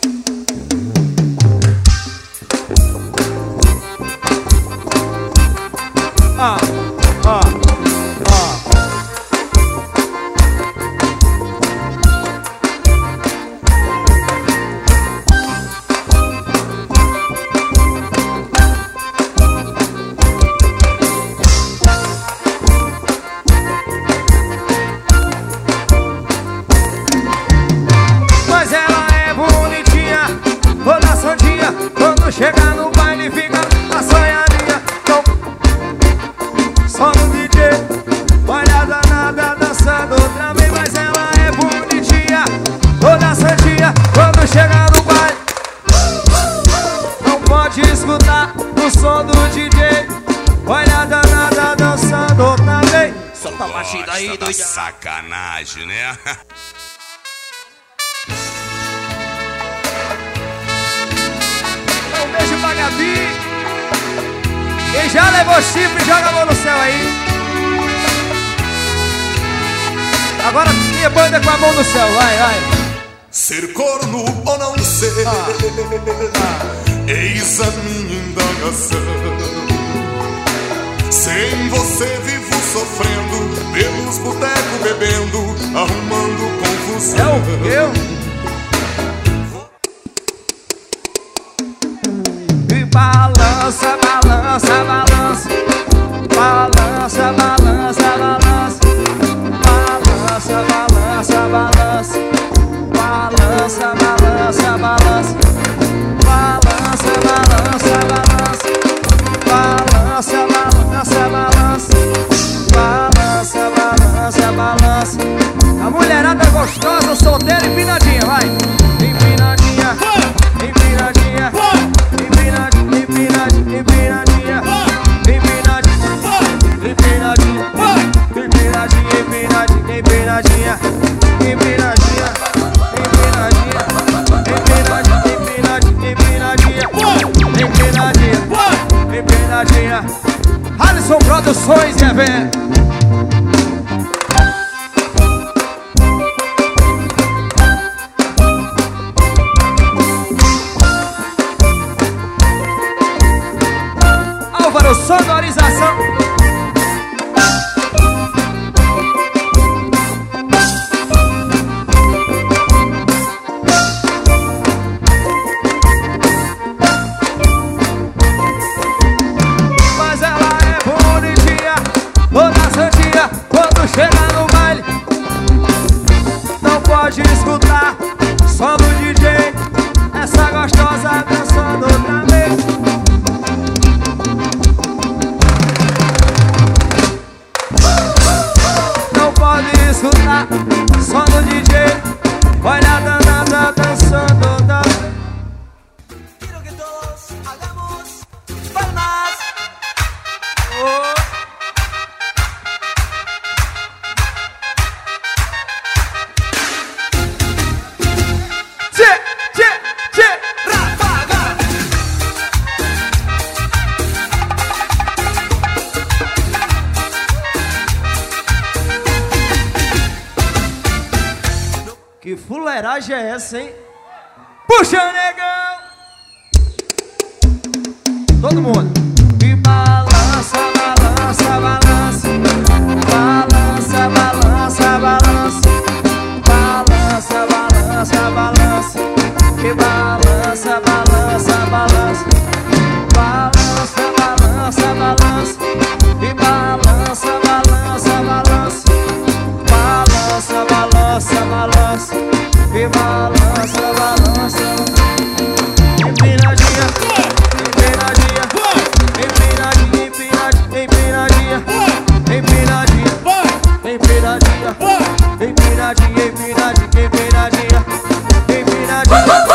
Mas ela é bonitinha, toda santinha. Quando chega no baile fica assanhadinha. Então, só no DJ, olha danada dançando outra vez. Mas ela é bonitinha, toda santinha. Quando chega no baile, não pode escutar o som do DJ. Olha danada dançando outra vez. Solta a batida aí, doida. Sacanagem, né? Um beijo pra Gabi. Quem já levou chifre, joga a mão no céu aí. Agora minha banda com a mão no céu, vai, vai. Ser corno ou não ser, eis a minha indagação. Sem você vivo sofrendo, pelos botecos bebendo, arrumando confusão. E balança, balança, balança. Balança, balança, balança. Balança, balança, balança. Balança, balança, balança. Balança, balança, balança. Balança, balança, balança. Balança, balança, balança. A mulherada gostosa, solteira, empinadinha, vai. Empinadinha, empinadinha, empinadinha, empinadinha, empinadinha, empinadinha, empinadinha, empinadinha, empinadinha, empinadinha, empinadinha, empinadinha, empinadinha. Alisson Produções, quer ver? Álvaro, sonorização. Mas ela é bonitinha, toda santinha. Quando chega no baile, não pode escutar só do DJ. Essa gostosa dançando outra vez. Não pode escutar só no DJ. Olha a danada dançando outra vez. Quiero que todos hagamos palmas. Oh. Tchê, tchê, tchê. Ráfaga. Que fuleiragem é essa, hein? Puxa, negão! Todo mundo. E balança, balança, balança. Balança, balança, balança. Balança, balança, balança. E balança, balança, balança. Balança, balança, balança. E balança, balança, balança. Balança, balança, balança. E balança, balança. Empinadinha, empinadinha, empinadinha, empinadinha, empinadinha, empinadinha, empinadinha, empinadinha, empinadinha, empinadinha, empinadinha.